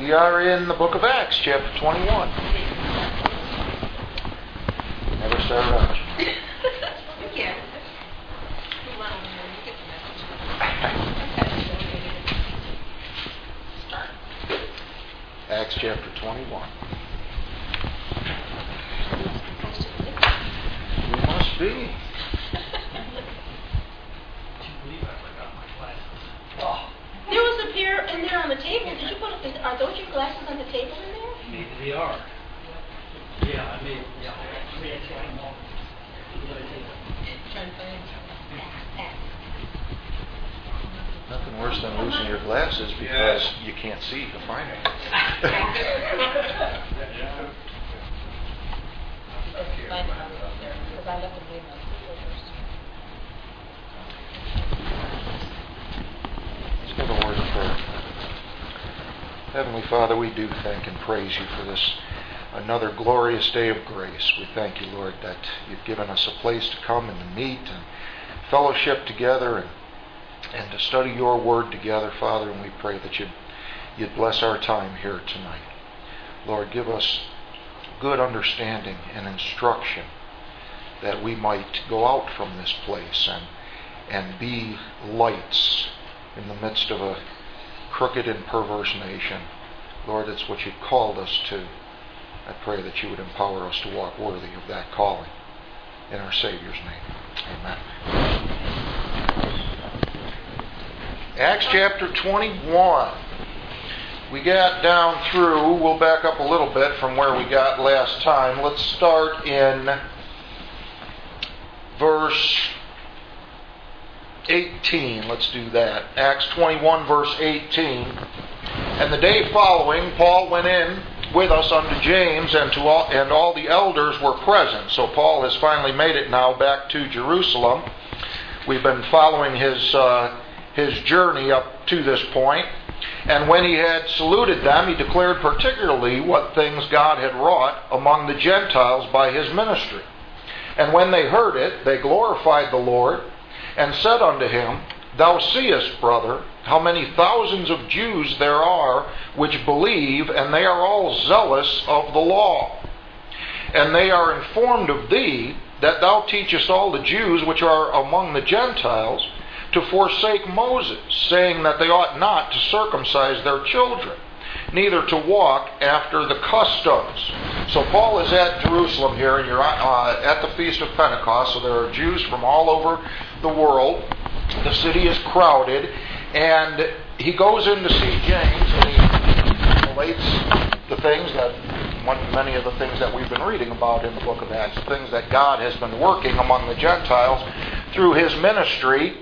We are in the book of Acts, chapter 21. Never start rush. Yeah. Acts chapter 21. We must be. There was a pair in there on the table. Did you put? Are those your glasses on the table in there? Maybe they are. Yeah, I made. Yeah. Nothing worse than losing your glasses because you can't see to find them. Let's give a word of prayer. Heavenly Father, we do thank and praise you for this another glorious day of grace. We thank you, Lord, that you've given us a place to come and to meet and fellowship together and to study your word together, Father, and we pray that you'd bless our time here tonight. Lord, give us good understanding and instruction that we might go out from this place and be lights in the midst of a crooked and perverse nation. Lord, it's what you've called us to. I pray that you would empower us to walk worthy of that calling. In our Savior's name, amen. Acts chapter 21. We got down through, we'll back up a little bit from where we got last time. Let's start in verse 18. Let's do that. Acts 21 verse 18. And the day following, Paul went in with us unto James, and all the elders were present. So Paul has finally made it now back to Jerusalem. We've been following his journey up to this point. And when he had saluted them, he declared particularly what things God had wrought among the Gentiles by his ministry. And when they heard it, they glorified the Lord, and said unto him, Thou seest, brother, how many thousands of Jews there are which believe, and they are all zealous of the law. And they are informed of thee, that thou teachest all the Jews which are among the Gentiles to forsake Moses, saying that they ought not to circumcise their children, neither to walk after the customs. So Paul is at Jerusalem here, and you're at the Feast of Pentecost, so there are Jews from all over the world. The city is crowded, and he goes in to see James, and he relates the things many of the things that we've been reading about in the book of Acts, the things that God has been working among the Gentiles through his ministry.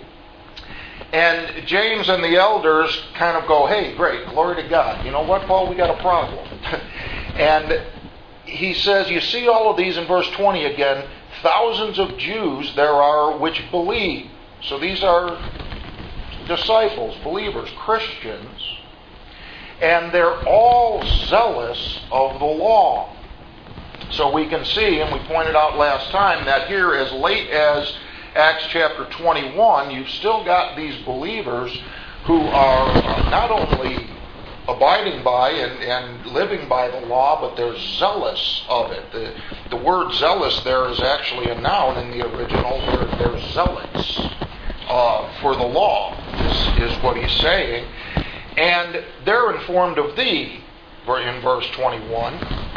And James and the elders kind of go, hey, great, glory to God. You know what, Paul, we got a problem. And he says, you see all of these in verse 20 again, thousands of Jews there are which believe. So these are disciples, believers, Christians, and they're all zealous of the law. So we can see, and we pointed out last time, that here as late as Acts chapter 21, you've still got these believers who are not only abiding by and living by the law, but they're zealous of it. The word zealous there is actually a noun in the original. They're zealots for the law, is what he's saying. And they're informed of thee, in verse 21,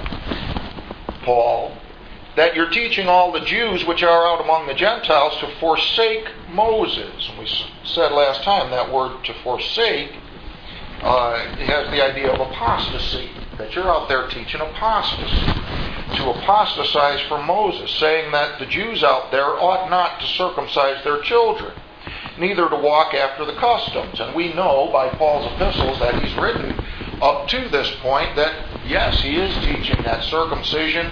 Paul, that you're teaching all the Jews which are out among the Gentiles to forsake Moses. And we said last time that word to forsake has the idea of apostasy, that you're out there teaching apostasy, to apostatize from Moses, saying that the Jews out there ought not to circumcise their children, neither to walk after the customs. And we know by Paul's epistles that he's written up to this point that, yes, he is teaching that circumcision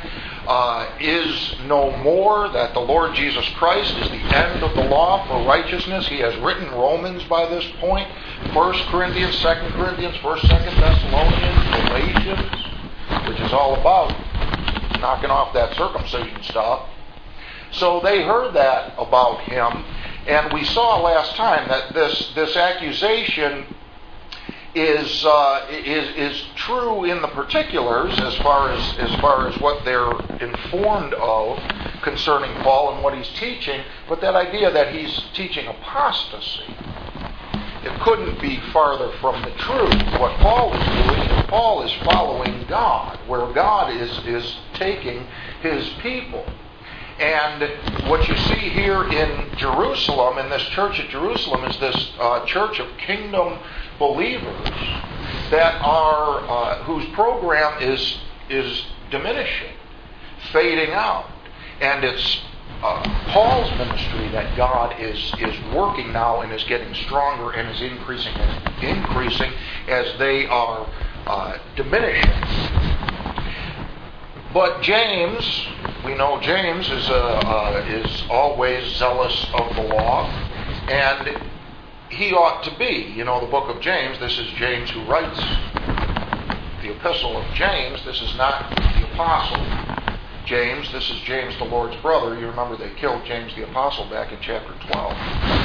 is no more, that the Lord Jesus Christ is the end of the law for righteousness. He has written Romans by this point, 1 Corinthians, 2 Corinthians, 1st, 2nd Thessalonians, Galatians, which is all about knocking off that circumcision stuff. So they heard that about him, and we saw last time that this accusation is true in the particulars as far as what they're informed of concerning Paul and what he's teaching, but that idea that he's teaching apostasy, it couldn't be farther from the truth. What Paul is doing is Paul is following God, where God is taking his people. And what you see here in Jerusalem, in this church at Jerusalem, is this church of kingdom believers that are whose program is diminishing, fading out, and it's Paul's ministry that God is working now and is getting stronger and is increasing as they are diminishing. But James, we know James is always zealous of the law, and he ought to be. You know, the book of James, this is James who writes the epistle of James. This is not the apostle James. This is James, the Lord's brother. You remember they killed James the apostle back in chapter 12.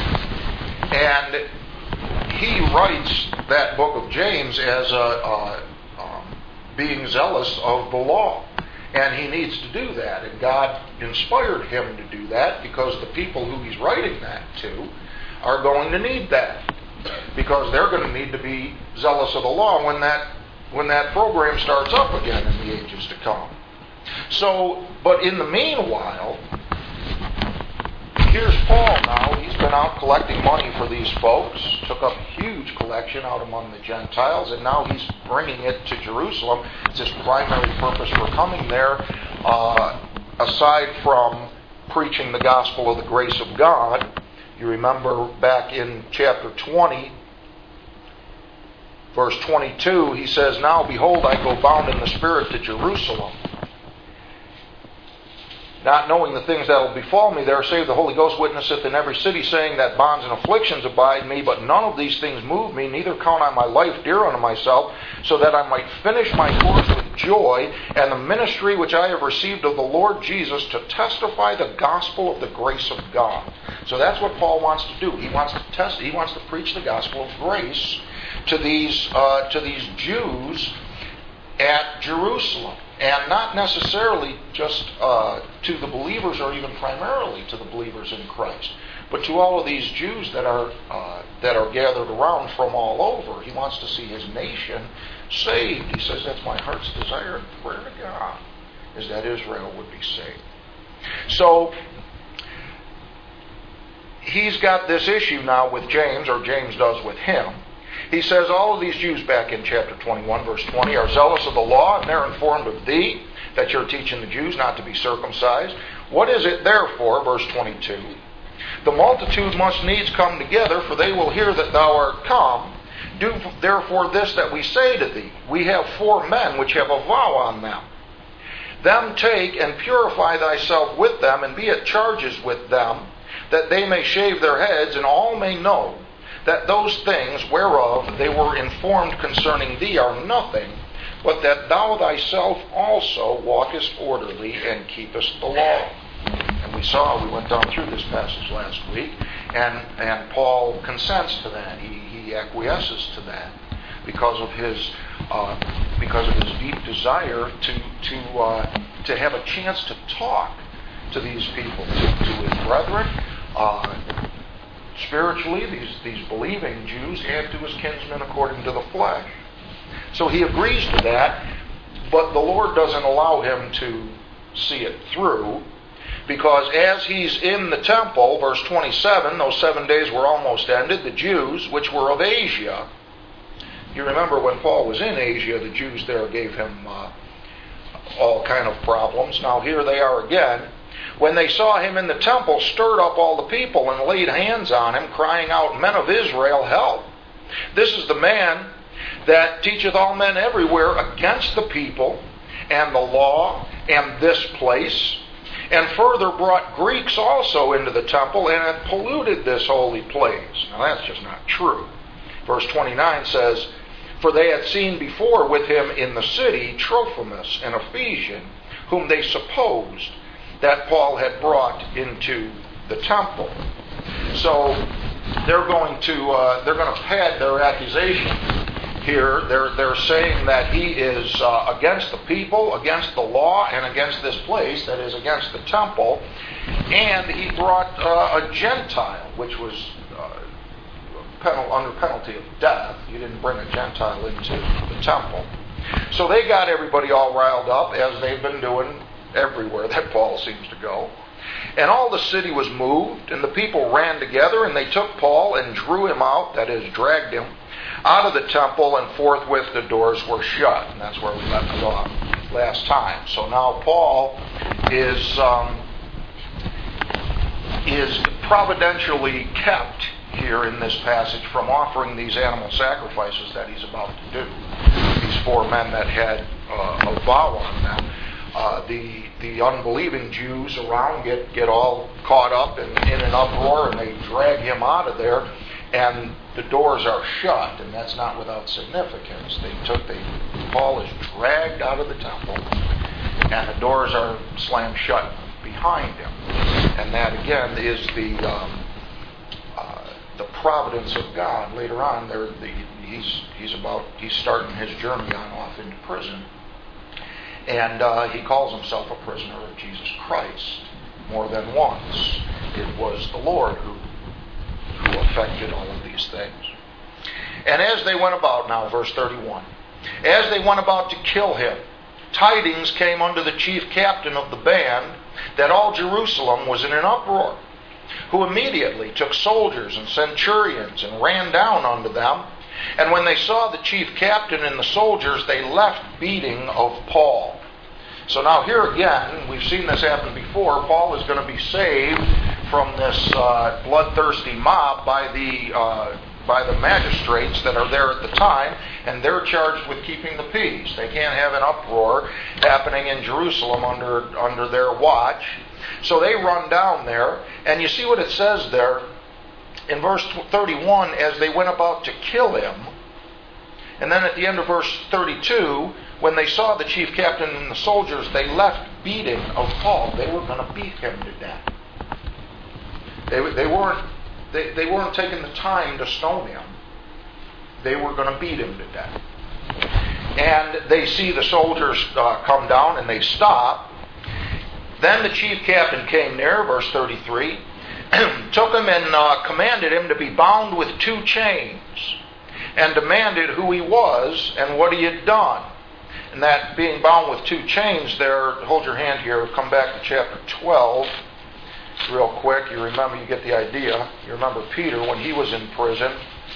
And he writes that book of James as being zealous of the law. And he needs to do that. And God inspired him to do that because the people who he's writing that to are going to need that. Because they're going to need to be zealous of the law when that program starts up again in the ages to come. So, but in the meanwhile, here's Paul now. He's been out collecting money for these folks, took up a huge collection out among the Gentiles, and now he's bringing it to Jerusalem. It's his primary purpose for coming there, aside from preaching the gospel of the grace of God. You remember back in chapter 20, verse 22, he says, "Now behold, I go bound in the Spirit to Jerusalem, not knowing the things that will befall me there, save the Holy Ghost witnesseth in every city, saying that bonds and afflictions abide me, but none of these things move me, neither count I my life dear unto myself, so that I might finish my course with joy, and the ministry which I have received of the Lord Jesus, to testify the gospel of the grace of God." So that's what Paul wants to do. He wants to preach the gospel of grace to these Jews at Jerusalem. And not necessarily just to the believers, or even primarily to the believers in Christ, but to all of these Jews that are gathered around from all over. He wants to see his nation saved. He says, that's my heart's desire and prayer to God, is that Israel would be saved. So he's got this issue now with James, or James does with him. He says, all of these Jews back in chapter 21, verse 20, are zealous of the law, and they're informed of thee, that you're teaching the Jews not to be circumcised. What is it therefore, verse 22? The multitude must needs come together, for they will hear that thou art come. Do therefore this that we say to thee. We have 4 men which have a vow on them. Them take and purify thyself with them, and be at charges with them, that they may shave their heads, and all may know that those things whereof they were informed concerning thee are nothing, but that thou thyself also walkest orderly and keepest the law. And we went down through this passage last week, and Paul consents to that. He acquiesces to that because of his deep desire to have a chance to talk to these people, to his brethren, spiritually, these believing Jews, and to his kinsmen according to the flesh. So he agrees to that, but the Lord doesn't allow him to see it through, because as he's in the temple, verse 27, those 7 days were almost ended, the Jews, which were of Asia, you remember when Paul was in Asia, the Jews there gave him all kind of problems. Now here they are again. When they saw him in the temple, stirred up all the people and laid hands on him, crying out, Men of Israel, help! This is the man that teacheth all men everywhere against the people and the law and this place, and further brought Greeks also into the temple and had polluted this holy place. Now that's just not true. Verse 29 says, For they had seen before with him in the city Trophimus, an Ephesian, whom they supposed that Paul had brought into the temple. So they're going to pad their accusation here, they're saying that he is against the people, against the law, and against this place, that is, against the temple. And he brought a Gentile, which was under penalty of death. You didn't bring a Gentile into the temple. So they got everybody all riled up, as they've been doing everywhere that Paul seems to go. And all the city was moved, and the people ran together, and they took Paul and drew him out, that is, dragged him, out of the temple, and forthwith the doors were shut. And that's where we left it off last time. So now Paul is providentially kept here in this passage from offering these animal sacrifices that he's about to do. These 4 men that had a vow on them. The unbelieving Jews around get all caught up in an uproar, and they drag him out of there, and the doors are shut, and that's not without significance. Paul is dragged out of the temple, and the doors are slammed shut behind him, and that again is the providence of God. Later on, he's starting his journey on off into prison. And he calls himself a prisoner of Jesus Christ more than once. It was the Lord who effected all of these things. And as they went about, now verse 31, as they went about to kill him, tidings came unto the chief captain of the band that all Jerusalem was in an uproar, who immediately took soldiers and centurions and ran down unto them. And when they saw the chief captain and the soldiers, they left beating of Paul. So now here again, we've seen this happen before. Paul is going to be saved from this bloodthirsty mob by the magistrates that are there at the time, and they're charged with keeping the peace. They can't have an uproar happening in Jerusalem under their watch. So they run down there, and you see what it says there in verse 31, as they went about to kill him. And then at the end of verse 32, when they saw the chief captain and the soldiers, they left beating of Paul. They were going to beat him to death. They weren't taking the time to stone him. They were going to beat him to death. And they see the soldiers come down, and they stop. Then the chief captain came near, verse 33, took him and commanded him to be bound with 2 chains, and demanded who he was and what he had done. And that being bound with 2 chains there, hold your hand here, come back to chapter 12 real quick. You remember, you get the idea. You remember Peter when he was in prison.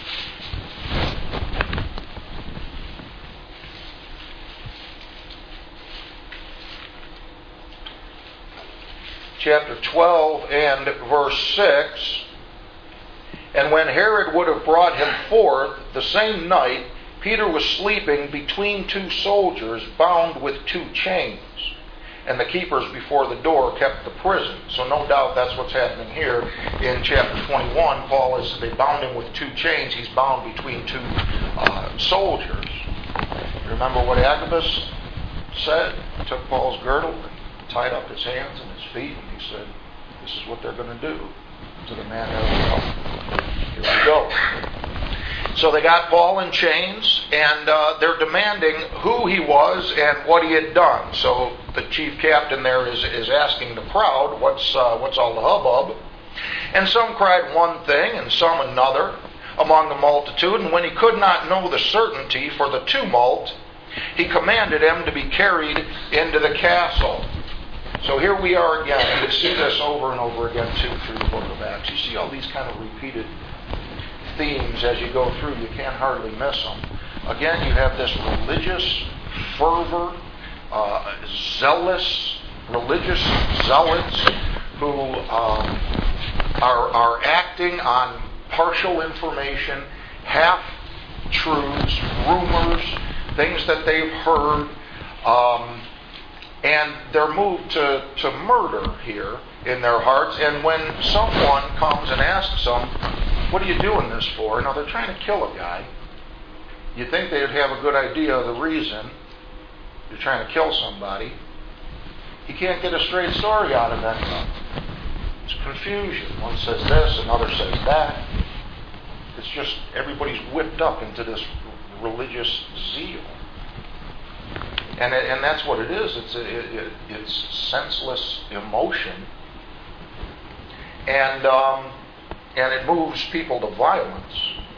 Chapter 12 and verse 6. And when Herod would have brought him forth the same night, Peter was sleeping between 2 soldiers, bound with 2 chains. And the keepers before the door kept the prison. So no doubt that's what's happening here in chapter 21. They bound him with 2 chains. He's bound between 2 soldiers. Remember what Agabus said? He took Paul's girdle and tied up his hands and his feet, and he said, this is what they're going to do to the man that will. Here we go. So they got Paul in chains, and they're demanding who he was and what he had done. So the chief captain there is asking the crowd, what's all the hubbub? And some cried one thing, and some another among the multitude. And when he could not know the certainty for the tumult, he commanded him to be carried into the castle. So here we are again. You see this over and over again too through the book of Acts. You see all these kind of repeated themes as you go through. You can't hardly miss them. Again, you have this religious fervor, religious zealots who are acting on partial information, half-truths, rumors, things that they've heard, and they're moved to murder here in their hearts. And when someone comes and asks them, what are you doing this for? Now, they're trying to kill a guy. You'd think they'd have a good idea of the reason. They're trying to kill somebody. You can't get a straight story out of anyone. It's confusion. One says this, another says that. It's just everybody's whipped up into this religious zeal. And that's what it is. It's senseless emotion. And it moves people to violence.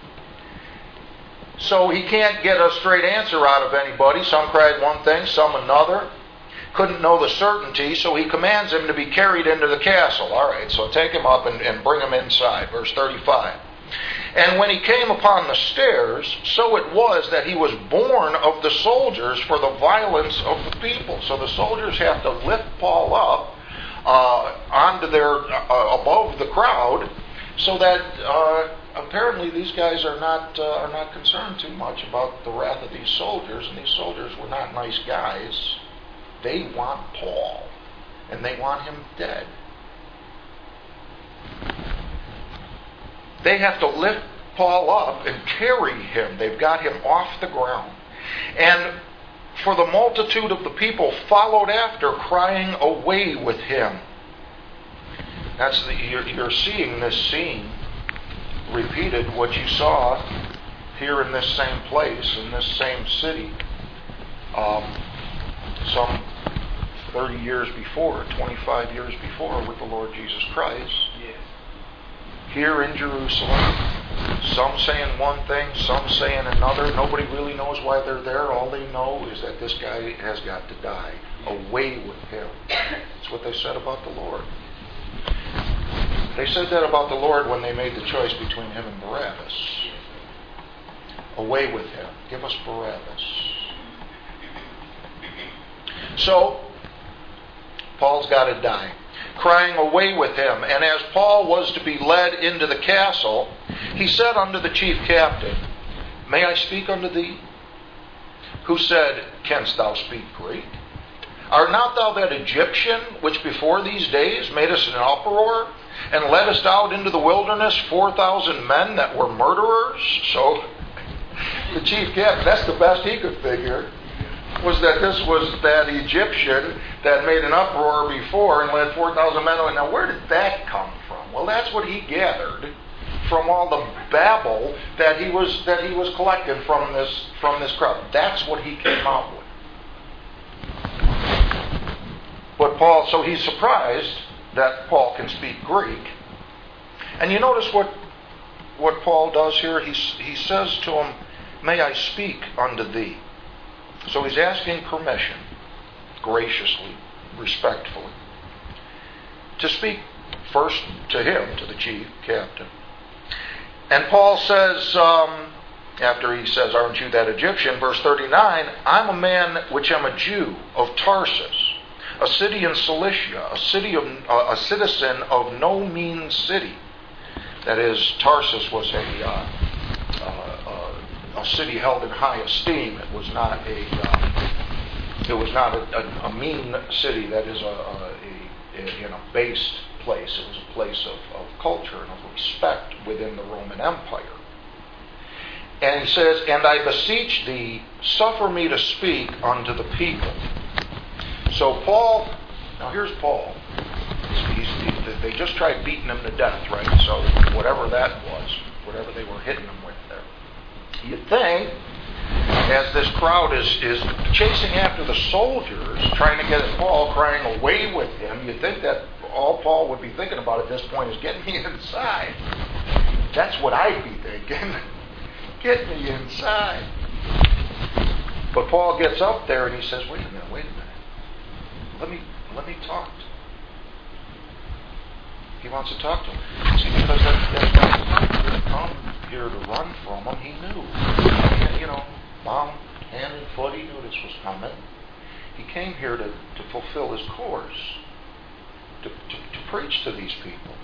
So he can't get a straight answer out of anybody. Some cried one thing, some another. Couldn't know the certainty, so he commands him to be carried into the castle. All right, so take him up and bring him inside. Verse 35. And when he came upon the stairs, so it was that he was borne of the soldiers for the violence of the people. So the soldiers have to lift Paul up onto above the crowd, so that apparently these guys are not concerned too much about the wrath of these soldiers, and these soldiers were not nice guys. They want Paul, and they want him dead. They have to lift Paul up and carry him. They've got him off the ground. And for the multitude of the people followed after, crying, "Away with him." You're seeing this scene repeated, what you saw here in this same place, in this same city, some 30 years before, 25 years before, with the Lord Jesus Christ. Yes. Here in Jerusalem, some saying one thing, some saying another. Nobody really knows why they're there. All they know is that this guy has got to die. Away with him. That's what they said about the Lord. They said that about the Lord when they made the choice between him and Barabbas. Away with him. Give us Barabbas. So, Paul's got to die. Crying, "Away with him." And as Paul was to be led into the castle, he said unto the chief captain, "May I speak unto thee?" Who said, "Canst thou speak Greek? Art not thou that Egyptian which before these days made us an uproar, and led us out into the wilderness 4,000 men that were murderers?" So the chief captain, that's the best he could figure, was that this was that Egyptian that made an uproar before and led 4,000 men away. Now, where did that come from? Well, that's what he gathered from all the babble that he was collecting from this crowd. That's what he came out with. But Paul, so he's surprised that Paul can speak Greek. And you notice what Paul does here? He says to him, "May I speak unto thee?" So he's asking permission, graciously, respectfully, to speak first to him, to the chief captain. And Paul says, after he says, "Aren't you that Egyptian?" Verse 39, "I'm a man which am a Jew of Tarsus, a city in Cilicia, a citizen of no mean city." That is, Tarsus was a city held in high esteem. It was not a mean city. That is a based place. It was a place of culture and of respect within the Roman Empire. And he says, "And I beseech thee, suffer me to speak unto the people." So Paul, now here's Paul. They just tried beating him to death, right? So whatever that was, whatever they were hitting him with there. You'd think, as this crowd is chasing after the soldiers, trying to get at Paul, crying, "Away with him," you'd think that all Paul would be thinking about at this point is, "Get me inside." That's what I'd be thinking. Get me inside. But Paul gets up there and he says, wait a minute. Let me talk. He wants to talk to him. See, because that guy didn't come here to run from him. He knew. Bound hand and foot, he knew this was coming. He came here to fulfill his course, to preach to these people.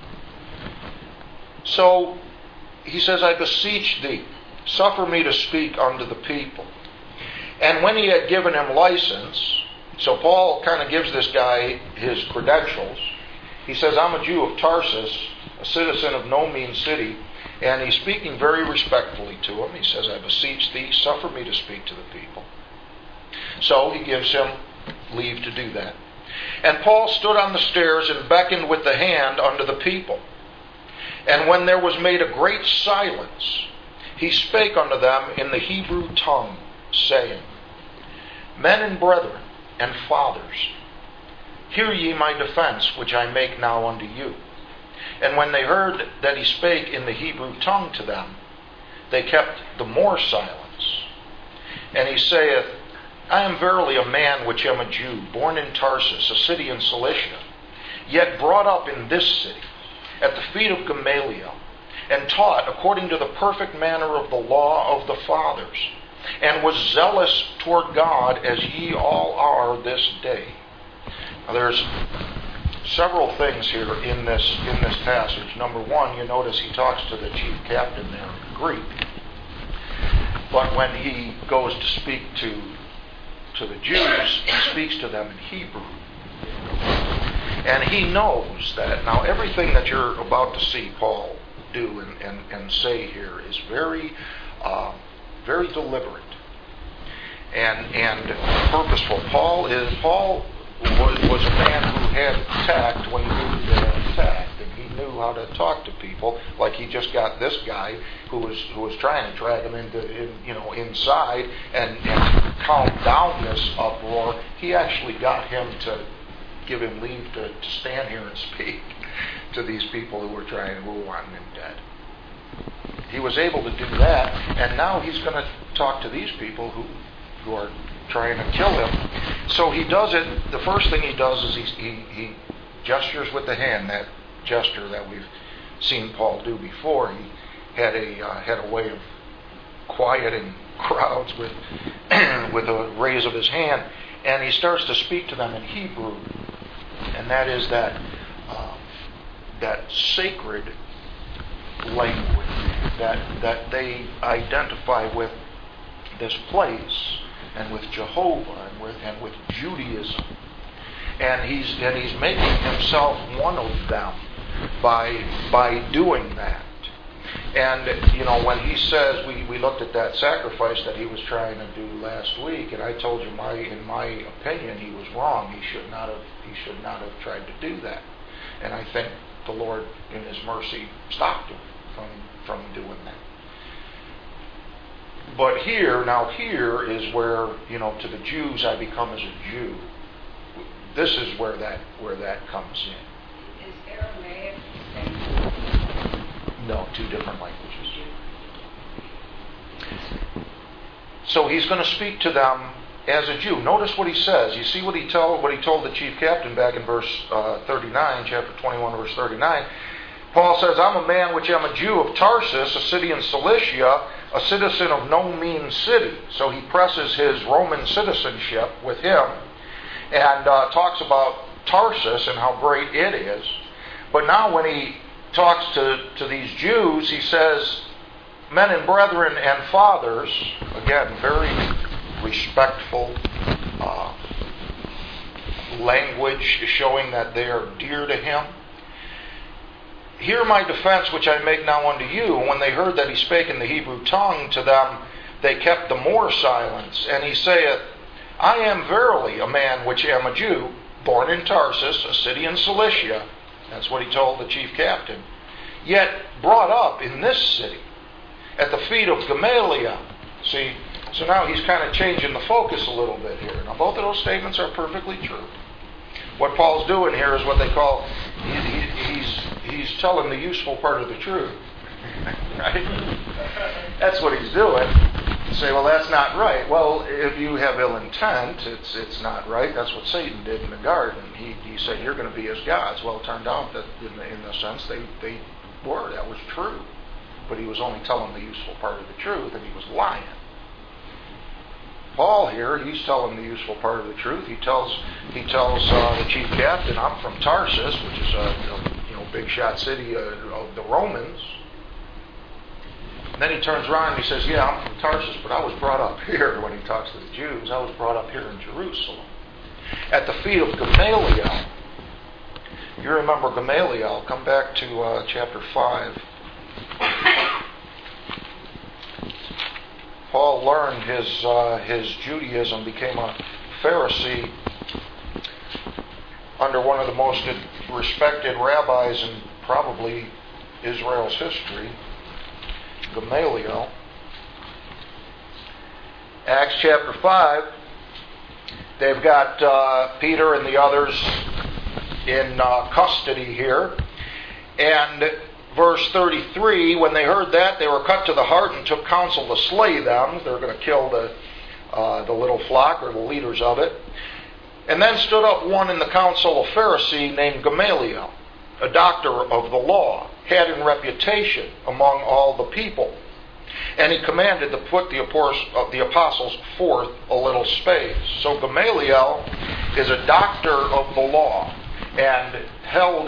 So he says, "I beseech thee, suffer me to speak unto the people." And when he had given him license, so Paul kind of gives this guy his credentials. He says, "I'm a Jew of Tarsus, a citizen of no mean city." And he's speaking very respectfully to him. He says, "I beseech thee, suffer me to speak to the people." So he gives him leave to do that. And Paul stood on the stairs and beckoned with the hand unto the people. And when there was made a great silence, he spake unto them in the Hebrew tongue, saying, Men and brethren, and fathers, hear ye my defense, which I make now unto you. And when they heard that he spake in the Hebrew tongue to them, they kept the more silence. And he saith, I am verily a man which am a Jew, born in Tarsus, a city in Cilicia, yet brought up in this city, at the feet of Gamaliel, and taught according to the perfect manner of the law of the fathers, and was zealous toward God as ye all are this day. Now there's several things here in this passage. Number one, you notice he talks to the chief captain there in Greek. But when he goes to speak to the Jews, he speaks to them in Hebrew. And he knows that now everything that you're about to see Paul do and say here is very very deliberate and purposeful. Paul was a man who had tact when he needed to have tact, and he knew how to talk to people. Like he just got this guy who was trying to drag him inside and calm down this uproar. He actually got him to give him leave to stand here and speak to these people who were wanting him dead. He was able to do that, and now he's going to talk to these people who are trying to kill him. So he does it. The first thing he does is he gestures with the hand, that gesture that we've seen Paul do before. He had a way of quieting crowds with a raise of his hand, and he starts to speak to them in Hebrew, and that is that sacred language that they identify with this place and with Jehovah and with Judaism, and he's making himself one of them by doing that. And when he says, we looked at that sacrifice that he was trying to do last week, and I told you in my opinion he was wrong. He should not have tried to do that, and I think the Lord in His mercy stopped him from doing that. But here is where, to the Jews I become as a Jew. This is where that comes in. Is Aramaic the same? No, two different languages. So he's going to speak to them as a Jew. Notice what he says. You see what he told the chief captain back in verse 39, chapter 21, verse 39. Paul says, I'm a man which am a Jew of Tarsus, a city in Cilicia, a citizen of no mean city. So he presses his Roman citizenship with him and talks about Tarsus and how great it is. But now when he talks to these Jews, he says, men and brethren and fathers, again, very respectful language showing that they are dear to him. Hear my defense which I make now unto you. When they heard that he spake in the Hebrew tongue to them, they kept the more silence. And he saith, I am verily a man which am a Jew, born in Tarsus, a city in Cilicia. That's what he told the chief captain. Yet brought up in this city, at the feet of Gamaliel. See, so now he's kind of changing the focus a little bit here. Now both of those statements are perfectly true. What Paul's doing here is what they call, he's telling the useful part of the truth. Right? That's what he's doing. You say, well, that's not right. Well, if you have ill intent, it's not right. That's what Satan did in the garden. He said, you're going to be as gods. Well, it turned out that in the sense they were. That was true. But he was only telling the useful part of the truth, and he was lying. Paul here, he's telling the useful part of the truth. He tells the chief captain, I'm from Tarsus, which is a big shot city of the Romans. And then he turns around and he says, yeah, I'm from Tarsus, but I was brought up here. When he talks to the Jews, I was brought up here in Jerusalem, at the feet of Gamaliel. You remember Gamaliel. Come back to chapter 5. Paul learned his Judaism, became a Pharisee under one of the most respected rabbis in probably Israel's history, Gamaliel. Acts chapter 5, they've got Peter and the others in custody here. And verse 33, when they heard that, they were cut to the heart and took counsel to slay them. They were going to kill the little flock, or the leaders of it. And then stood up one in the council, a Pharisee named Gamaliel, a doctor of the law, had in reputation among all the people. And he commanded to put the apostles forth a little space. So Gamaliel is a doctor of the law and held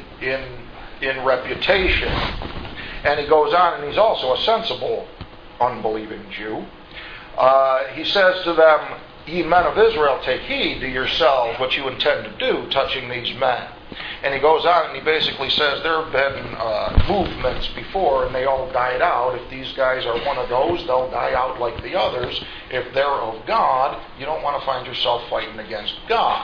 in reputation. And he goes on, and he's also a sensible, unbelieving Jew. He says to them, "Ye men of Israel, take heed to yourselves what you intend to do touching these men." And he goes on and he basically says there have been movements before and they all died out. If these guys are one of those, they'll die out like the others. If they're of God, you don't want to find yourself fighting against God.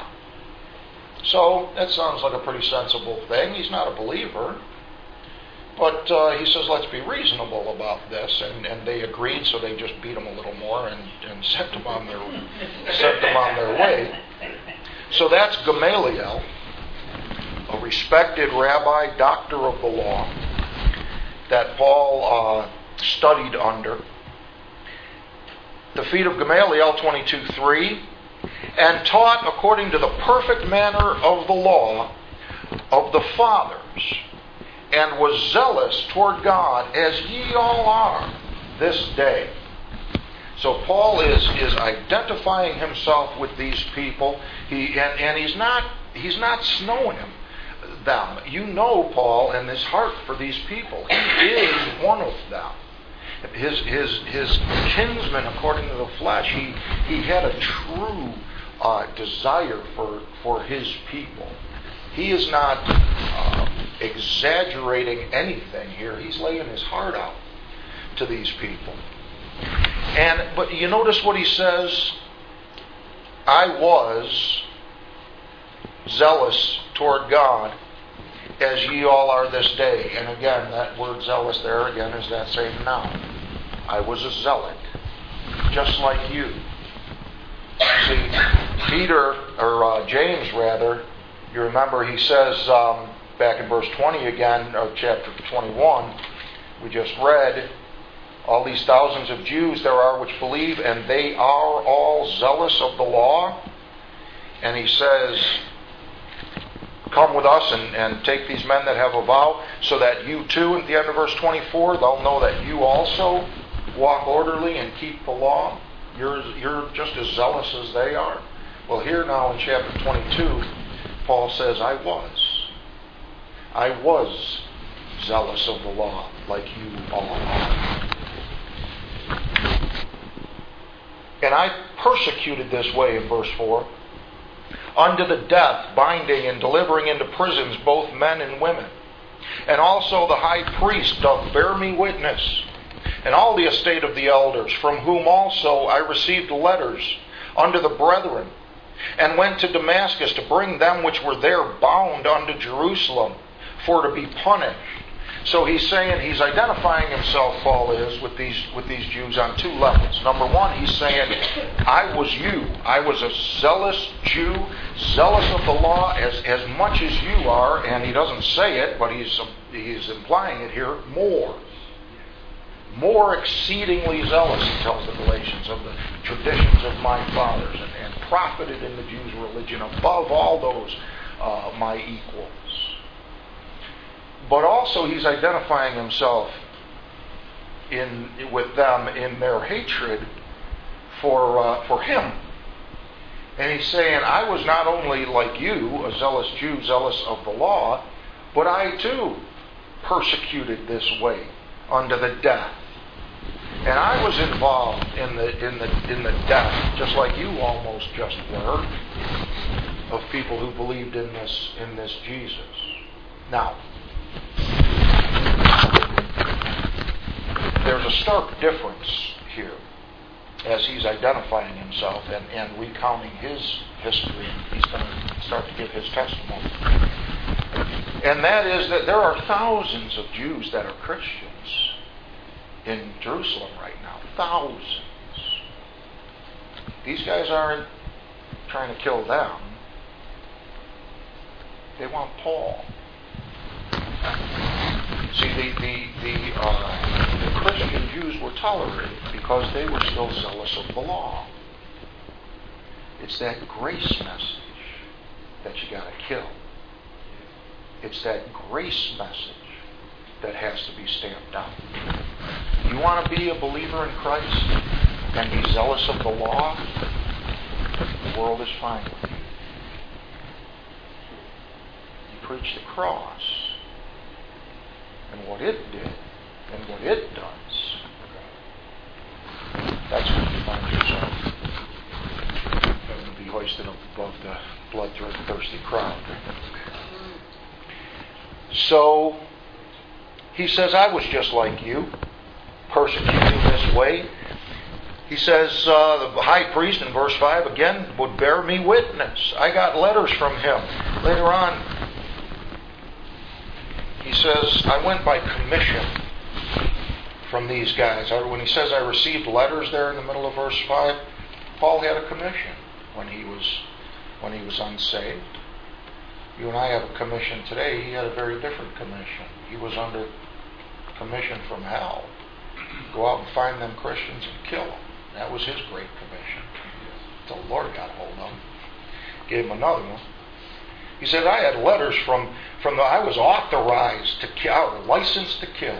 So that sounds like a pretty sensible thing. He's not a believer. But he says, let's be reasonable about this. And they agreed, so they just beat him a little more and sent them on their way. So that's Gamaliel, a respected rabbi, doctor of the law, that Paul studied under. The feet of Gamaliel, 22:3, and taught according to the perfect manner of the law of the fathers, and was zealous toward God, as ye all are this day. So Paul is identifying himself with these people. He's not snowing them. You know Paul and his heart for these people. He is one of them. His kinsman, according to the flesh, he had a true desire for his people. He is not exaggerating anything here. He's laying his heart out to these people. But you notice what he says, I was zealous toward God, as ye all are this day. And again, that word zealous there again is that same noun. I was a zealot, just like you. See, James rather, you remember he says back in verse 20 again of chapter 21, we just read, all these thousands of Jews there are which believe, and they are all zealous of the law. And he says, come with us and take these men that have a vow, so that you too, at the end of verse 24, they'll know that you also walk orderly and keep the law. You're just as zealous as they are. Well, here now in chapter 22, Paul says, I was zealous of the law, like you all are. And I persecuted this way, in verse 4, unto the death, binding and delivering into prisons both men and women. And also the high priest doth bear me witness, and all the estate of the elders, from whom also I received letters unto the brethren, and went to Damascus to bring them which were there bound unto Jerusalem, for to be punished. So he's identifying himself, Paul is, with these Jews on two levels. Number one, he's saying, I was you. I was a zealous Jew, zealous of the law as much as you are, and he doesn't say it, but he's implying it here, more exceedingly zealous, he tells the Galatians, of the traditions of my fathers, and profited in the Jews' religion above all those my equals. But also he's identifying himself with them in their hatred for him. And he's saying, I was not only like you, a zealous Jew, zealous of the law, but I too persecuted this way unto the death. And I was involved in the death, just like you almost just were, of people who believed in this Jesus. Now, there's a stark difference here as he's identifying himself and recounting his history. He's going to start to give his testimony. And that is that there are thousands of Jews that are Christians in Jerusalem right now. Thousands. These guys aren't trying to kill them. They want Paul. See, the Christian Jews were tolerated because they were still zealous of the law. It's that grace message that you got to kill. It's that grace message that has to be stamped out. You want to be a believer in Christ and be zealous of the law? The world is fine with you. You preach the cross and what it did and what it does. That's when you find yourself having to be hoisted up above the bloodthirsty crowd. So he says, I was just like you, persecuting this way. He says, the high priest in verse 5 again would bear me witness. I got letters from him. Later on, he says, I went by commission from these guys. When he says I received letters there in the middle of verse 5, Paul had a commission when he was unsaved. You and I have a commission today. He had a very different commission. He was under commission from hell. Go out and find them Christians and kill them. That was his great commission. The Lord got hold of him. Gave him another one. He said, I had letters I was authorized to kill, licensed to kill.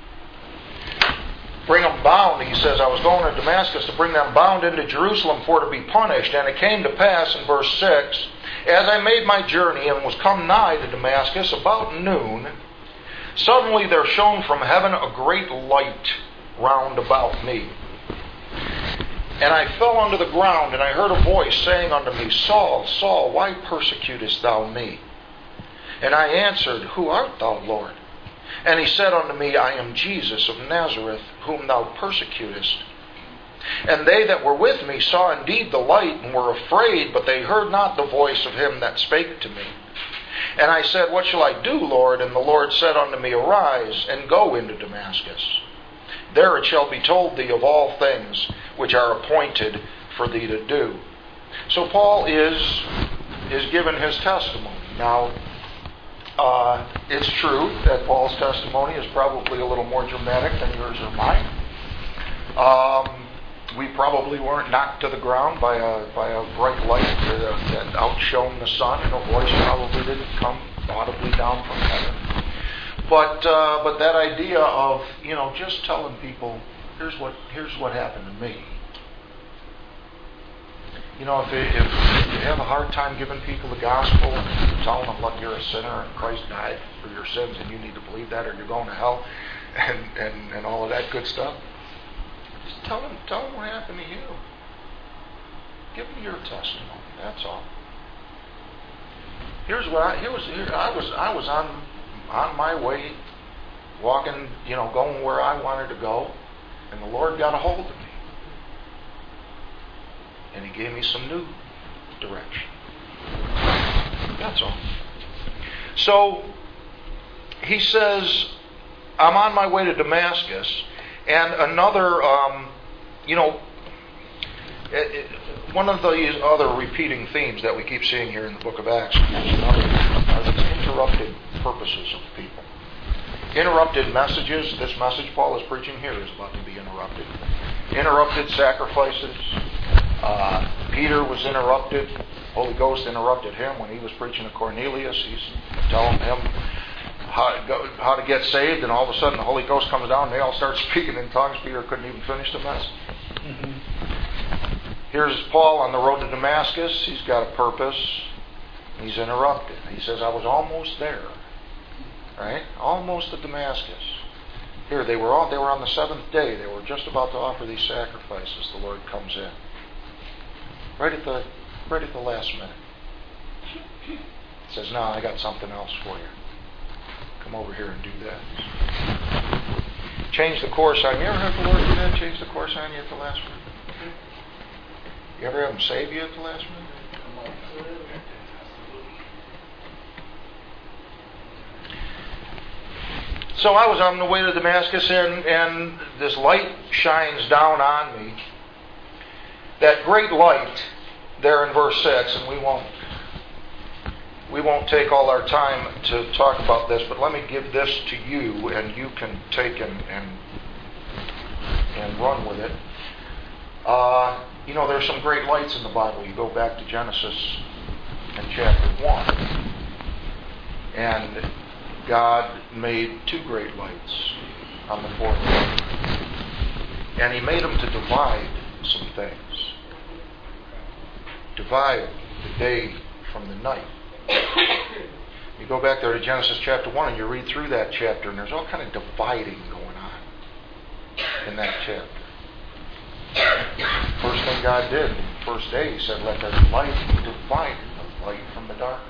Bring them bound. He says, I was going to Damascus to bring them bound into Jerusalem for to be punished. And it came to pass in verse 6, as I made my journey and was come nigh to Damascus about noon, suddenly there shone from heaven a great light round about me. And I fell unto the ground, and I heard a voice saying unto me, Saul, Saul, why persecutest thou me? And I answered, Who art thou, Lord? And he said unto me, I am Jesus of Nazareth, whom thou persecutest. And they that were with me saw indeed the light, and were afraid, but they heard not the voice of him that spake to me. And I said, What shall I do, Lord? And the Lord said unto me, Arise, and go into Damascus. There it shall be told thee of all things which are appointed for thee to do. So Paul is given his testimony. Now, it's true that Paul's testimony is probably a little more dramatic than yours or mine. We probably weren't knocked to the ground by a bright light that outshone the sun, and a voice probably didn't come audibly down from heaven. But that idea of, just telling people, here's what happened to me. If you have a hard time giving people the gospel and telling them, look, you're a sinner and Christ died for your sins and you need to believe that or you're going to hell and all of that good stuff, just tell them what happened to you. Give them your testimony. That's all. I was on my way, walking, going where I wanted to go, and the Lord got a hold of me. And he gave me some new direction. That's all. So, he says, I'm on my way to Damascus, and another, one of the other repeating themes that we keep seeing here in the book of Acts are the interrupted purposes of people. Interrupted messages. This message Paul is preaching here is about to be interrupted. Interrupted sacrifices. Peter was interrupted. Holy Ghost interrupted him when he was preaching to Cornelius. He's telling him how to get saved, and all of a sudden the Holy Ghost comes down and they all start speaking in tongues. Peter couldn't even finish the message. Here's Paul on the road to Damascus. He's got a purpose. He's interrupted. He says, I was almost there. Right? Almost at Damascus. Here, they were on the seventh day. They were just about to offer these sacrifices. The Lord comes in. Right at the last minute. He says, no, I got something else for you. Come over here and do that. Change the course on you. You ever have the Lord do that? Change the course on you at the last minute? You ever have Him save you at the last minute? So I was on the way to Damascus, and this light shines down on me. That great light there in verse 6, and we won't take all our time to talk about this, but let me give this to you, and you can take and run with it. There's some great lights in the Bible. You go back to Genesis in chapter 1, and God made 2 great lights on the 4th day. And He made them to divide some things. Divide the day from the night. You go back there to Genesis chapter 1 and you read through that chapter, and there's all kind of dividing going on in that chapter. First thing God did, the first day, He said, let there be light, and divided the light from the darkness.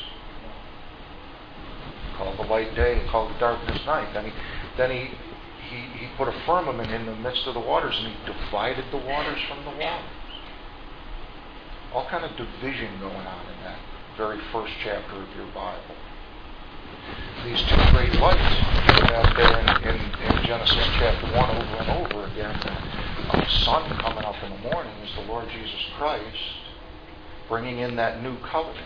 He called the light day and called the darkness night. Then he put a firmament in the midst of the waters, and He divided the waters from the waters. All kind of division going on in that very first chapter of your Bible. These 2 great lights out there in Genesis chapter 1 over and over again. The sun coming up in the morning is the Lord Jesus Christ bringing in that new covenant.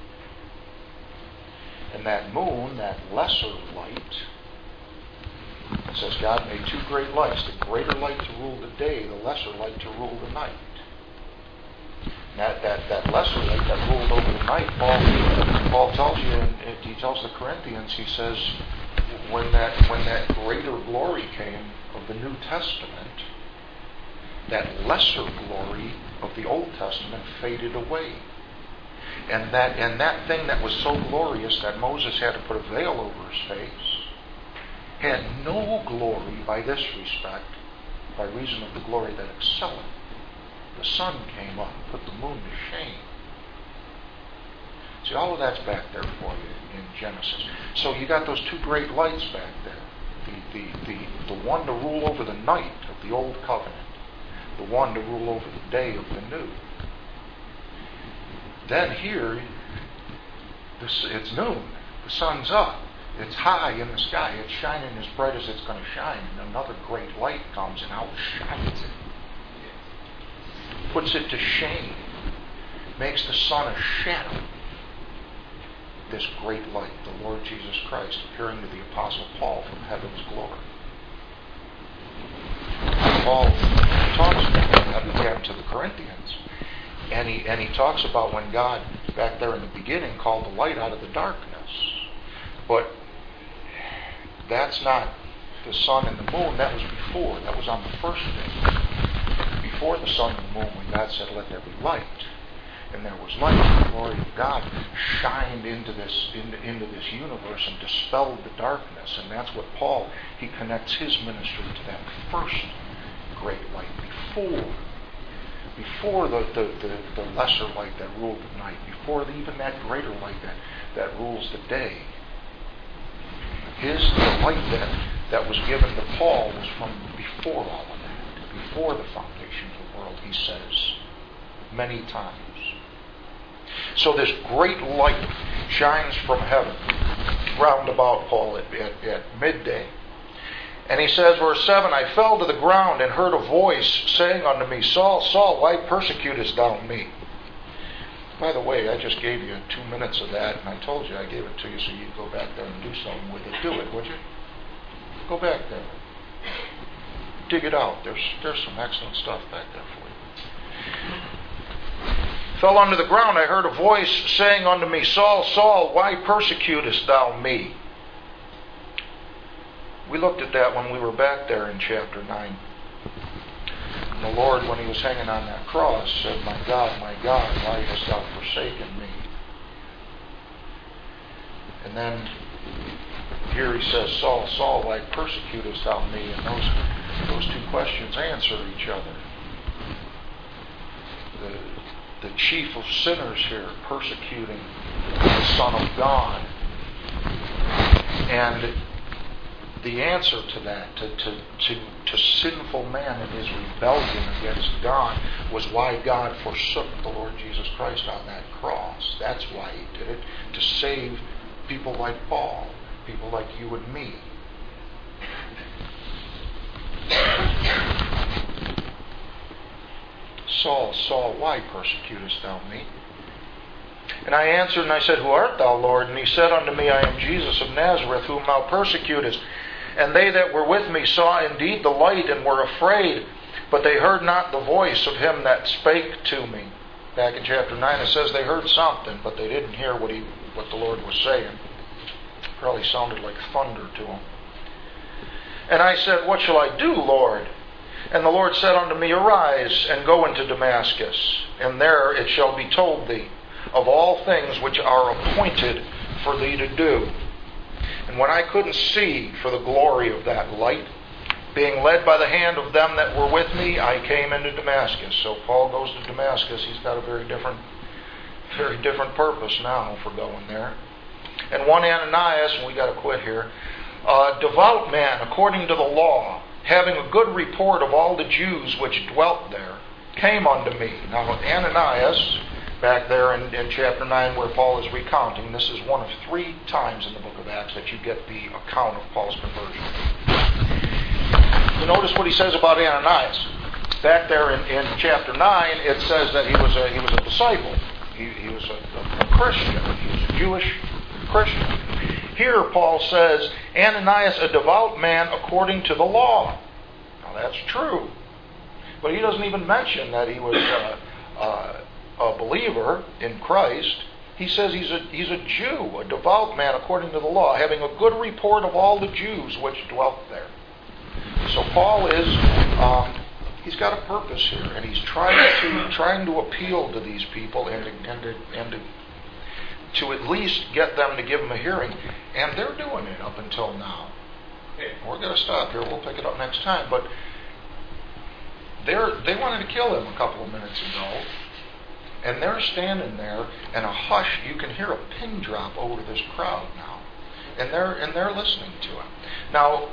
And that moon, that lesser light, it says God made 2 great lights, the greater light to rule the day, the lesser light to rule the night. That lesser light that ruled over the night, Paul tells you, and he tells the Corinthians, he says, when that greater glory came of the New Testament, that lesser glory of the Old Testament faded away. And that thing that was so glorious that Moses had to put a veil over his face had no glory by this respect, by reason of the glory that excelleth. The sun came up and put the moon to shame. See, all of that's back there for you in Genesis. So you got those 2 great lights back there. The one to rule over the night of the old covenant. The one to rule over the day of the new. Then here, it's noon. The sun's up. It's high in the sky. It's shining as bright as it's going to shine. And another great light comes and outshines it. Puts it to shame. Makes the sun a shadow. This great light, the Lord Jesus Christ, appearing to the Apostle Paul from heaven's glory. Paul talks about that again to the Corinthians. And he talks about when God, back there in the beginning, called the light out of the darkness. But that's not the sun and the moon. That was before. That was on the first day. Before the sun and the moon, when God said, let there be light. And there was light, and the glory of God shined into this universe and dispelled the darkness. And that's what Paul, he connects his ministry to that first great light, before the lesser light that ruled the night, before even that greater light that rules the day. The light that was given to Paul was from before all of that, before the foundation of the world, he says, many times. So this great light shines from heaven round about Paul at midday. And he says, verse 7, I fell to the ground and heard a voice saying unto me, Saul, Saul, why persecutest thou me? By the way, I just gave you 2 minutes of that, and I told you I gave it to you so you'd go back there and do something with it. Do it, would you? Go back there. Dig it out. There's some excellent stuff back there for you. Fell unto the ground, I heard a voice saying unto me, Saul, Saul, why persecutest thou me? We looked at that when we were back there in chapter 9. And the Lord, when He was hanging on that cross, said, my God, why hast thou forsaken me? And then here He says, Saul, Saul, why persecutest thou me? And those 2 questions answer each other. The chief of sinners here persecuting the Son of God. And the answer to that, to sinful man in his rebellion against God, was why God forsook the Lord Jesus Christ on that cross. That's why He did it, to save people like Paul, people like you and me. Saul, Saul, why persecutest thou me? And I answered and I said, Who art thou, Lord? And he said unto me, I am Jesus of Nazareth, whom thou persecutest. And they that were with me saw indeed the light, and were afraid, but they heard not the voice of him that spake to me. Back in chapter 9 it says they heard something, but they didn't hear what the Lord was saying. Probably sounded like thunder to them. And I said, What shall I do, Lord? And the Lord said unto me, Arise, and go into Damascus, and there it shall be told thee of all things which are appointed for thee to do. And when I couldn't see for the glory of that light, being led by the hand of them that were with me, I came into Damascus. So Paul goes to Damascus. He's got a very different purpose now for going there. And one Ananias, and we got to quit here, a devout man according to the law, having a good report of all the Jews which dwelt there, came unto me. Now Ananias, back there in chapter 9 where Paul is recounting, this is one of 3 times in the book of Acts that you get the account of Paul's conversion. You notice what he says about Ananias. Back there in chapter 9 it says that he was a disciple. He was a Christian. He was a Jewish Christian. Here Paul says, Ananias, a devout man according to the law. Now that's true. But he doesn't even mention that he was a believer in Christ. He says he's a Jew, a devout man according to the law, having a good report of all the Jews which dwelt there. So Paul is, he's got a purpose here, and he's trying to appeal to these people and to at least get them to give him a hearing. And they're doing it up until now. We're going to stop here. We'll pick it up next time. But they wanted to kill him a couple of minutes ago. And they're standing there, and a hush, you can hear a pin drop over this crowd now. And they're listening to him. Now,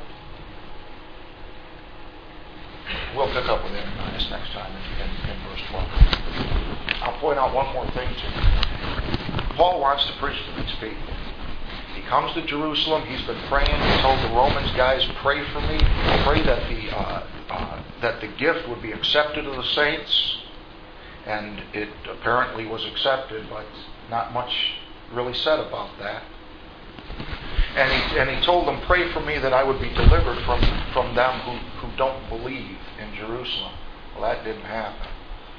we'll pick up with Ananias next time in verse 12. I'll point out one more thing to you. Paul wants to preach to these people. He comes to Jerusalem. He's been praying. He told the Romans guys, pray for me. Pray that the gift would be accepted of the saints. And it apparently was accepted, but not much really said about that. And he told them, pray for me that I would be delivered from them who don't believe in Jerusalem. Well, that didn't happen.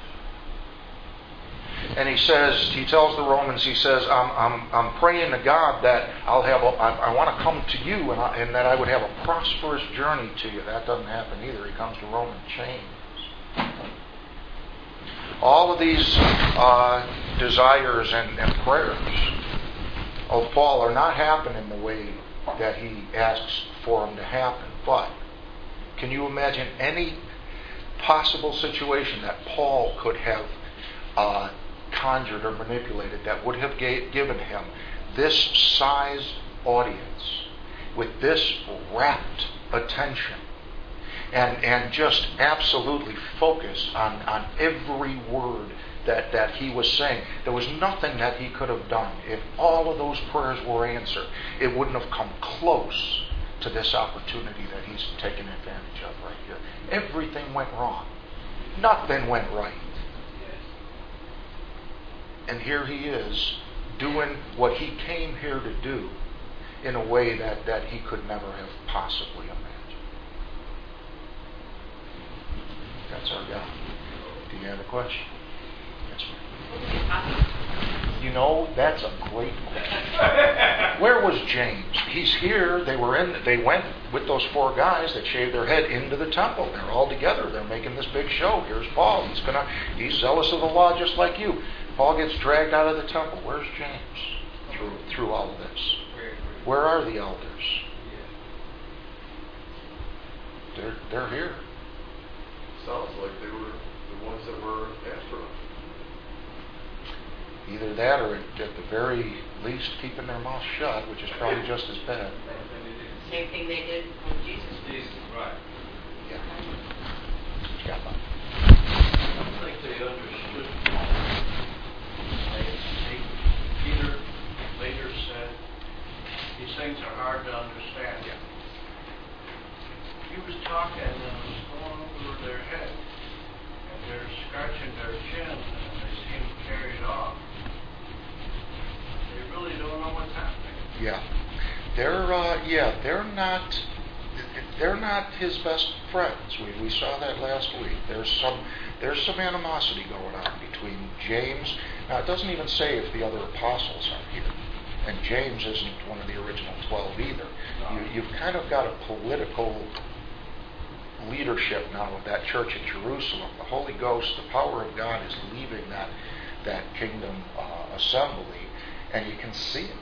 And he tells the Romans, he says, I'm praying to God that I want to come to you and that I would have a prosperous journey to you. That doesn't happen either. He comes to Rome in chains. All of these desires and prayers of Paul are not happening the way that he asks for them to happen. But can you imagine any possible situation that Paul could have conjured or manipulated that would have given him this size audience with this rapt attention and just absolutely focus on every word that he was saying? There was nothing that he could have done. If all of those prayers were answered, it wouldn't have come close to this opportunity that he's taken advantage of right here. Everything went wrong. Nothing went right. And here he is doing what he came here to do in a way that he could never have possibly imagined. That's our God. Do you have a question? Yes, ma'am. You know, that's a great question. Where was James? He's here. They went with those 4 guys that shaved their head into the temple. They're all together. They're making this big show. Here's Paul. He's zealous of the law just like you. Paul gets dragged out of the temple. Where's James through all of this? Where are the elders? They're here. Sounds like they were the ones that were after him. Either that or at the very least keeping their mouth shut, which is probably just as bad. Same thing they did when Jesus. Right. Yeah. Got that. I don't think they understood. Peter later said, these things are hard to understand. Yeah. He was talking and it was going over their head. And they're scratching their chin and they seem carried off. They really don't know what's happening. Yeah. They're not his best friends. We saw that last week. There's some animosity going on between James. Now, it doesn't even say if the other apostles are here. And James isn't one of the original 12 either. You've kind of got a political leadership now of that church at Jerusalem. The Holy Ghost, the power of God is leaving that kingdom assembly, and you can see it.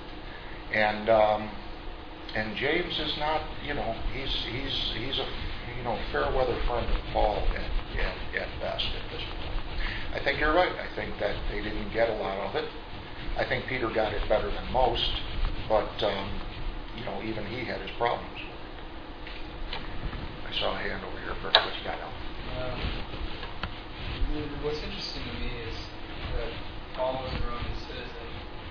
And James is not, he's a fair weather friend of Paul at best at this point. I think you're right. I think that they didn't get a lot of it. I think Peter got it better than most, but even he had his problems with it. I saw a hand over here. What you got now? What's interesting to me is that Paul was a Roman citizen.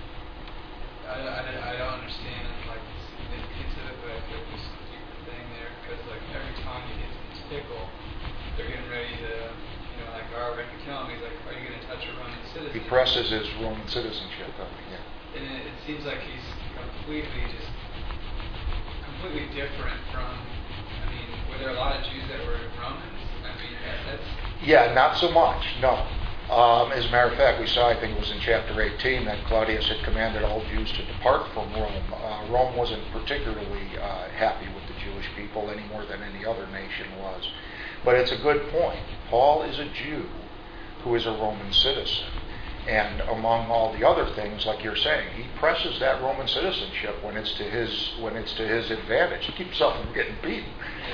I don't understand the significance of it, but I feel there's some deeper thing there, because every time he gets in this pickle, they're getting ready to, Robert can tell him, he's like, are you going to touch a Roman citizen? He presses his Roman citizenship up, yeah. And it seems like he's completely different from, were there a lot of Jews that were Romans? That's... Yeah, not so much, no. As a matter of fact, we saw, I think it was in chapter 18, that Claudius had commanded all Jews to depart from Rome. Rome wasn't particularly happy with the Jewish people any more than any other nation was. But it's a good point. Paul is a Jew who is a Roman citizen. And among all the other things, like you're saying, he presses that Roman citizenship when it's to his advantage. He keeps himself from getting beaten.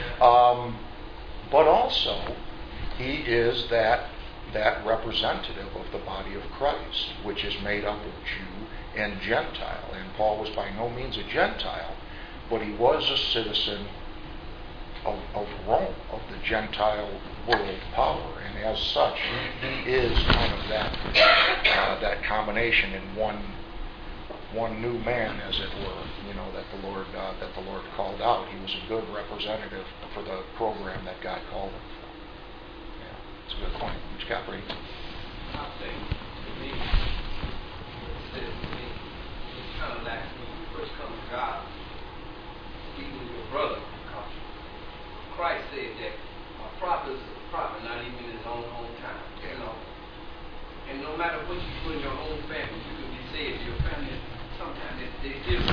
But also, he is that representative of the body of Christ, which is made up of Jew and Gentile. And Paul was by no means a Gentile, but he was a citizen of Rome, of the Gentile world power, and as such, he is kind of that combination in one new man, as it were. That the Lord called out. He was a good representative for the program that God called him for. Yeah, it's a good point. Which got Brady? I think to me, it's kind of like when you first come to God, even your brother. Christ said that a prophet is a prophet, not even in his own time. And no matter what you do in your own family, you can be saved. Your family, sometimes they still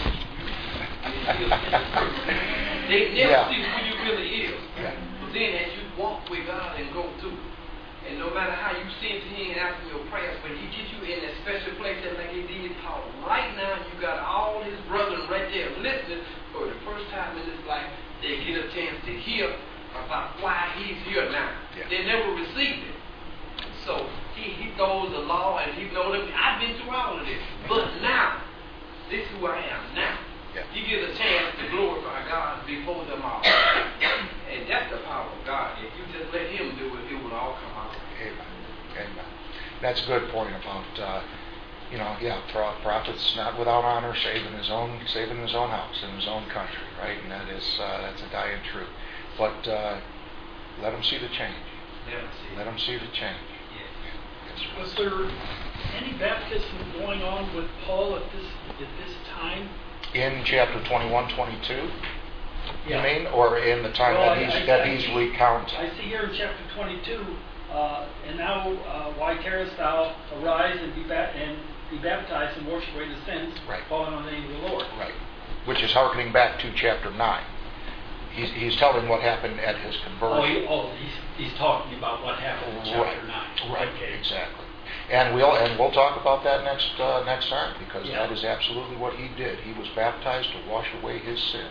they never see who you really is. But then as you walk with God and go through, and no matter how you sin to him and ask him your prayers, when he gets you in that special place that like he did Paul, right now you got all his brethren right there listening for the first time in his life. They get a chance to hear about why he's here now. Yeah. They never received it. So he knows the law and he knows that I've been through all of this. But now, this is who I am now. Yeah. He gets a chance to glorify God before them all. And that's the power of God. If you just let him do it, it will all come out. Amen. That's a good point about prophet's not without honor, saving his own house in his own country, right? And that's a dying truth. But let him see the change. Let him see the change. Yes. Was there any baptism going on with Paul at this time? In chapter 21, 22? Yeah. You mean, or in the time that he's recounting? I see here in chapter 22. And now, why carest thou? Arise and be baptized and wash away the sins, right, calling on the name of the Lord. Right. Which is hearkening back to chapter 9. He's telling what happened at his conversion. He's talking about what happened in chapter 9. Right. Okay. Exactly. And we'll talk about that next time, because that is absolutely what he did. He was baptized to wash away his sins.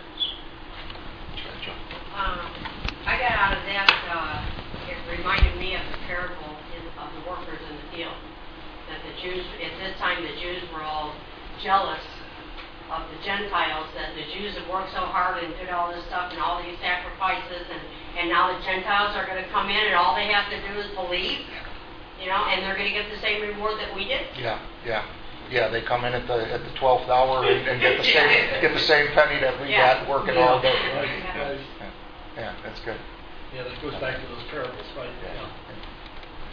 I got out of that. It reminded me of the parable of the workers in the field. That the Jews, at this time, the Jews were all jealous of the Gentiles, that the Jews have worked so hard and did all this stuff and all these sacrifices, and now the Gentiles are going to come in and all they have to do is believe, and they're going to get the same reward that we did. Yeah, they come in at the 12th hour and get the same penny that we got working all day. Right? Yeah, that's good. Yeah, that goes back to those parables, right?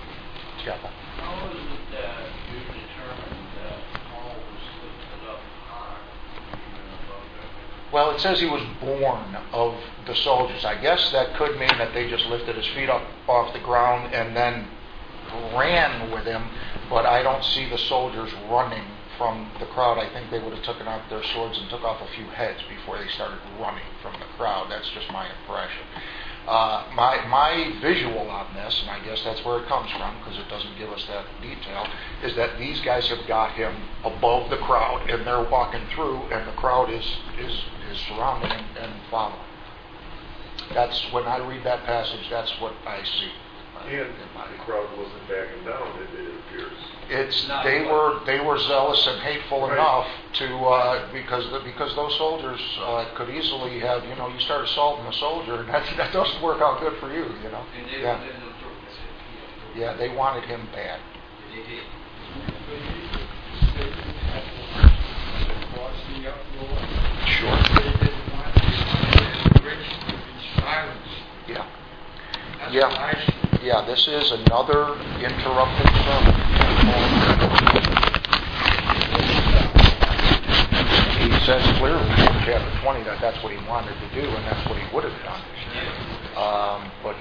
Yeah. How is it that you determined that Paul was lifted up high, even above everything? Well, it says he was born of the soldiers. I guess that could mean that they just lifted his feet up off the ground and then ran with him, but I don't see the soldiers running from the crowd. I think they would have taken out their swords and took off a few heads before they started running from the crowd. That's just my impression. My visual on this, and I guess that's where it comes from because it doesn't give us that detail, is that these guys have got him above the crowd and they're walking through and the crowd is surrounding him and following. That's when I read that passage, that's what I see. And the crowd wasn't backing down, it appears. They were zealous and hateful enough to because those soldiers could easily have, you start assaulting a soldier and that doesn't work out good for you, And they Yeah. let him through. Yeah, they wanted him bad. They did. Sure. Yeah. Yeah, this is another interrupted sermon. He says clearly in chapter 20 that that's what he wanted to do and that's what he would have done. But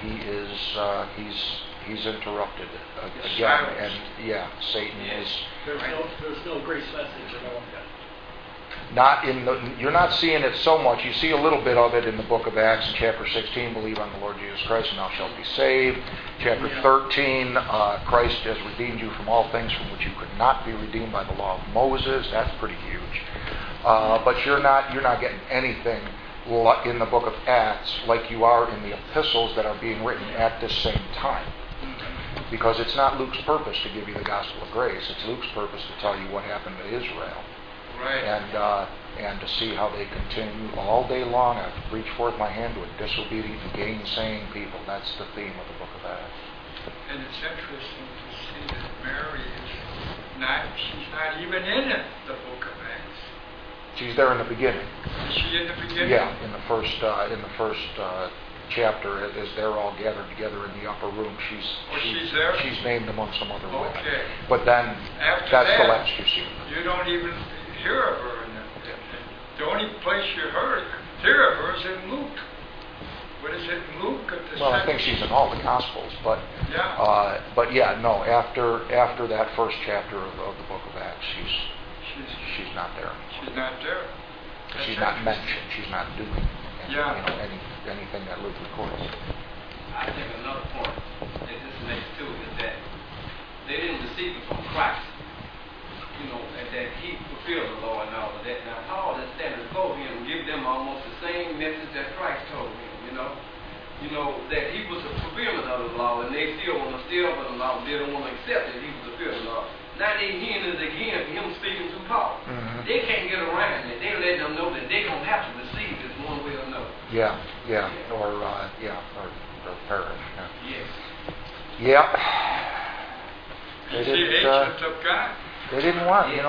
he's interrupted again, and Satan is There's no grace message at all yet. you're not seeing it so much. You see a little bit of it in the book of Acts in chapter 16, believe on the Lord Jesus Christ and thou shalt be saved. Chapter 13, Christ has redeemed you from all things from which you could not be redeemed by the law of Moses. That's pretty huge. But you're not getting anything in the book of Acts like you are in the epistles that are being written at this same time. Because it's not Luke's purpose to give you the gospel of grace. It's Luke's purpose to tell you what happened to Israel. Right. And to see how they continue all day long. I've reached forth my hand to a disobedient and gainsaying people. That's the theme of the book of Acts. And it's interesting to see that Mary she's not even in the book of Acts. She's there in the beginning. Is she in the beginning? Yeah, in the first chapter, as they're all gathered together in the upper room, she's there? She's named among some other women. Okay. But then After that's that, the last you see. You don't even hear of her in the only place you hear of her is in Luke. What is it, Luke? I think she's in all the Gospels, but after that first chapter of the book of Acts, she's not there. She's not there. She's not mentioned. She's not doing anything that Luke records. I think another point that this makes too is that they didn't receive it from Christ. And that he fulfilled the law and all of that. Now Paul is standing before him and give them almost the same message that Christ told him, that he was a fulfillment of the law, and they still want to steal from the law. They don't want to accept that he was fulfilling the law. Now they hearing it again, him speaking to Paul. Mm-hmm. They can't get around it. They let them know that they're going to have to receive this one way or another. Or perish. Yes. Yeah. He's the agent of God. They didn't want, he's the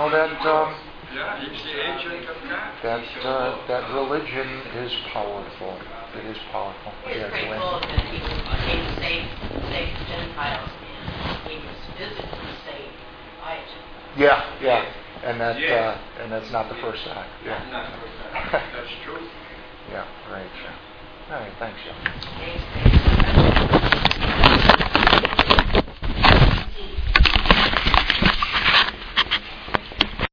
agent of God. That religion is powerful. It is powerful. It's pretty cool that he came to save Gentiles, and he was physically saved by a Gentile. Yeah. And that's not the first time. That's not the first time. That's true. Yeah, right. All right, thanks, Joe. Thanks.